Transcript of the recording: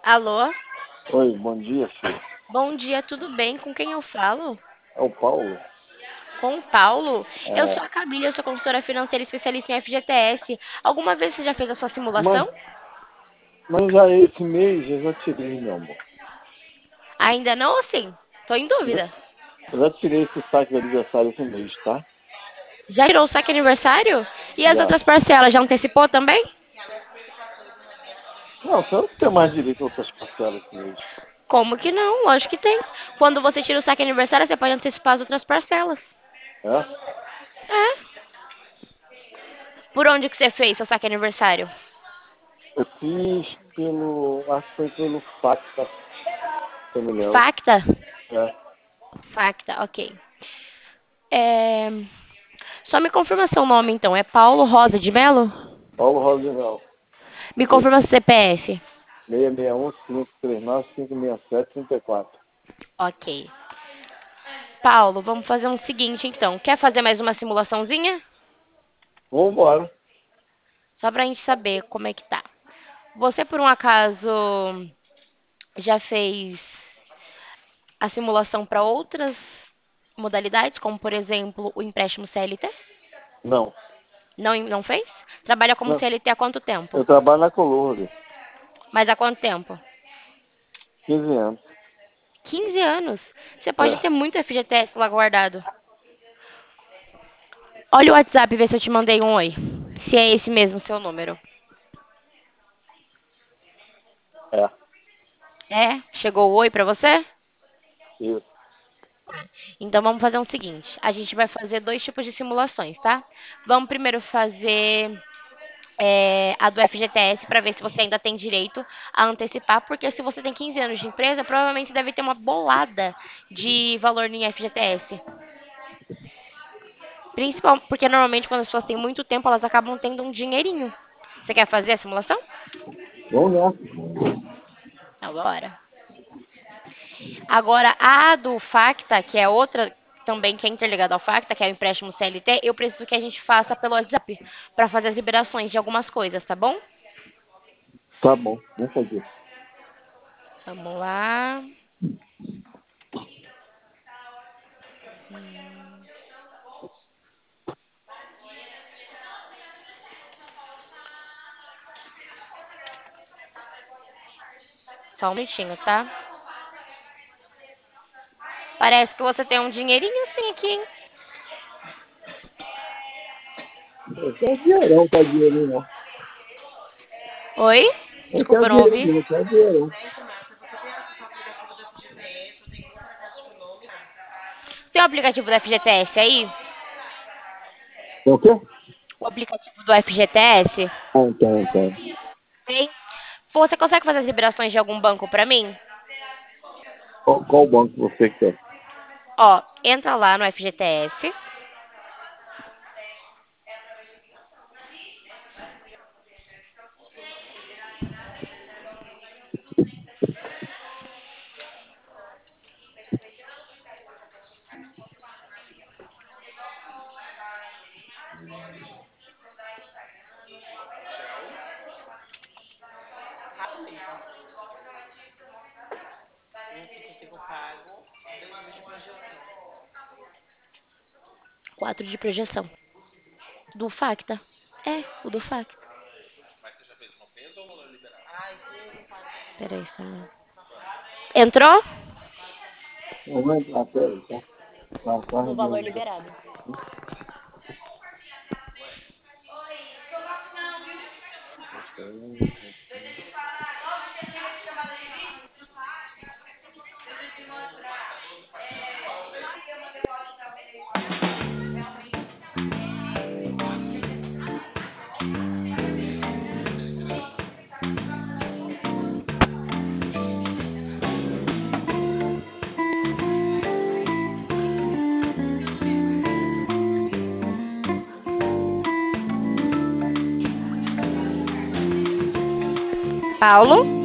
Alô? Oi, bom dia, filho. Bom dia, tudo bem? Com quem eu falo? É o Paulo? Com o Paulo? Eu sou É, a Camila, eu sou consultora financeira especialista em FGTS. Alguma vez você já fez a sua mas, simulação? mas já esse mês eu já tirei, meu amor. Ainda não ou sim? Tô em Já, dúvida. eu já tirei esse saque de aniversário esse mês, tá? Já tirou o saque aniversário? E as Já. outras parcelas, já antecipou também? Não, você não tem mais direito a outras parcelas esse mês. Como que não? Lógico que tem. Quando você tira o saque aniversário, você pode antecipar as outras parcelas. É? É. Por onde que você fez seu saque aniversário? Eu fiz pelo. Acho que foi pelo Facta, se eu me lembro. Facta? É. Facta, ok. É... Só me confirma seu nome então. É Paulo Rosa de Melo? Paulo Rosinal. Me Isso. confirma seu CPF. 661-539-567-34. Ok. Paulo, vamos fazer um seguinte então. Quer fazer mais uma simulaçãozinha? Vambora. Só pra gente saber como é que tá. Você, por um acaso, já fez a simulação para outras modalidades, como por exemplo o empréstimo CLT? Não. Não, não fez? Trabalha como Não. CLT há quanto tempo? Eu trabalho na Colurde. Mas há quanto tempo? 15 anos. 15 anos. Você pode É. ter muito FGTS lá guardado. Olha o WhatsApp e vê se eu te mandei um oi. Se é esse mesmo o seu número. É. É? Chegou o oi pra você? Isso. Então vamos fazer o seguinte: a gente vai fazer dois tipos de simulações, tá? Vamos primeiro fazer a do FGTS para ver se você ainda tem direito a antecipar, porque se você tem 15 anos de empresa, provavelmente deve ter uma bolada de valor em FGTS. Principalmente porque normalmente quando as pessoas têm muito tempo, elas acabam tendo um dinheirinho. Você quer fazer a simulação? Vamos lá. Agora. Agora, a do Facta, que é outra também que é interligada ao Facta, que é o empréstimo CLT, eu preciso que a gente faça pelo WhatsApp para fazer as liberações de algumas coisas, tá bom? Tá bom, vamos fazer. Vamos lá. Só um minutinho, tá? Parece que você tem um dinheirinho sim aqui, hein? Eu quero dinheirão, não quero dinheiro não. Oi? Eu Desculpa, quero eu não dinheiro ouvi. não, eu quero dinheirão. Tem o aplicativo do FGTS aí? Tem o quê? O aplicativo do FGTS? Tem. Tem. Você consegue fazer as liberações de algum banco pra mim? Qual banco você quer? Ó, entra lá no FGTS. 4 de projeção. Do Facta. É, o do Facta. Peraí, só um... Entrou? Não vai entrar, peraí, tá? Tá No valor resolvido. liberado. Paulo?